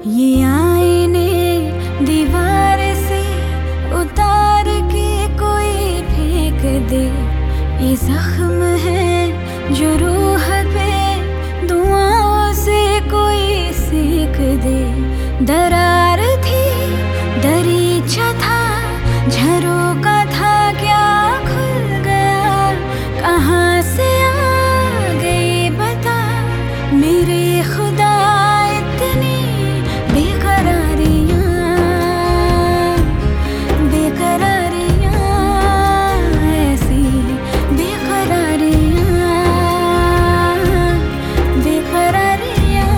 ये आईने दीवार से उतार के कोई फेंक दे। ये जख्म है जो रूह पे दुआओं से कोई सेक दे। दरार थी, दरीचा था, झरोका था, क्या खुल गया, कहाँ से आ गई बता मेरे खुदा। इतनी बेकरारियाँ, बेकरारियाँ, ऐसी बेकरारियाँ, बेकरारियाँ।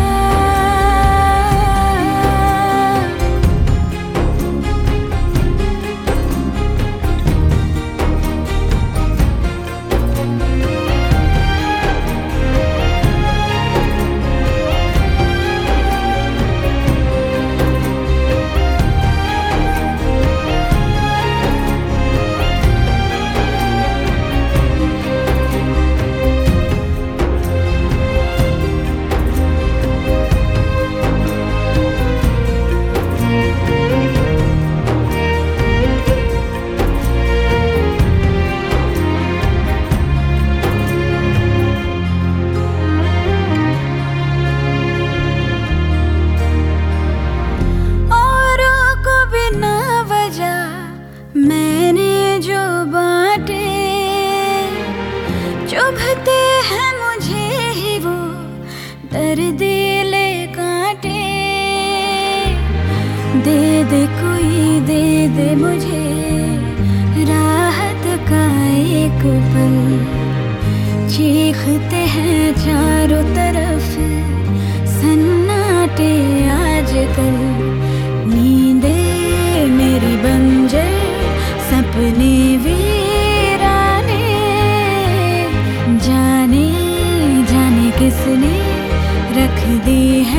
मैंने जो बांटे चुभते हैं मुझे ही वो दर्द-ए-ले कांटे। दे दे कोई, दे दे मुझे राहत का एक पल। चीखते हैं चारों तरफ सन्नाटे आजकल। नींदे मेरी बंजर, सपने वीराने, जाने जाने किसने रख दी है